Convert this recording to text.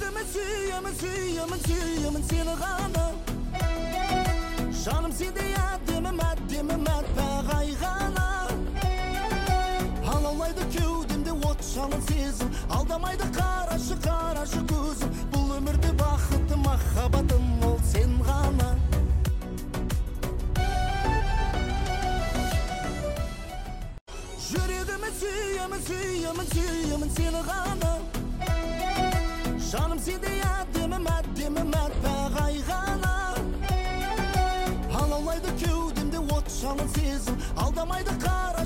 Жүрегіме сүйемін, сүйемін, сүйемін сені ғана. Жаным сендей әдемім, әдемім әппақ-ай ғана. Алаулайды кеудемде от жалын сезім, алдамайды қарашы, қарашы көзім. Бұл өмірде бақытты махаббатым ол сен ғана. Жүрегіме сүйемін, сүйемін, сүйемін сені ғана. Жаным сендей әдемім, әдемім әппақ-ай ғана. Алаулайды кеудемде от жалын сезім, алдамайды қара